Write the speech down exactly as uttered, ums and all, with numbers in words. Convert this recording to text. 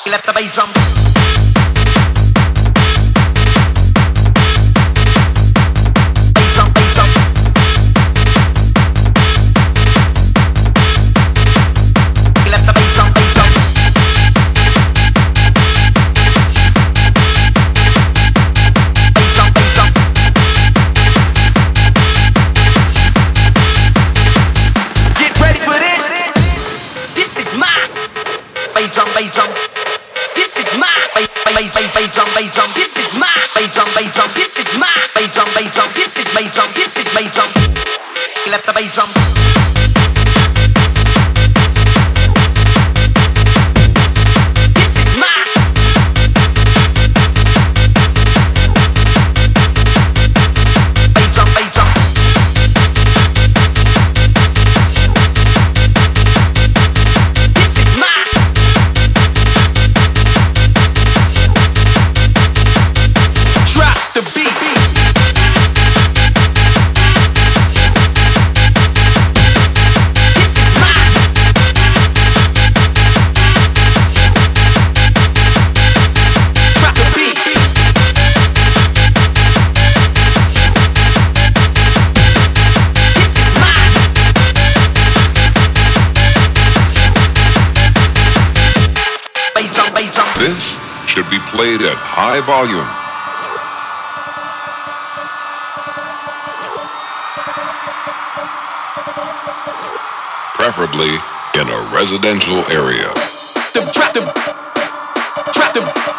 Let the bass drum. Bass drum, bass drum. Let the bass drum, bass drum. Bass drum, bass drum. Get ready for this. This is my bass drum, bass drum. This is my bass, bass, bass, bass drum, bass drum. This is my bass drum, bass drum. This is my bass drum, bass drum. This is bass drum. This is bass drum. Let the bass drum. This is my bass drum, bass drum. This is my drop the beat. This is my drop the beat. This is my bass drum, bass drum. This should be played at high volume. Preferably in a residential area. Them, drop them, drop them.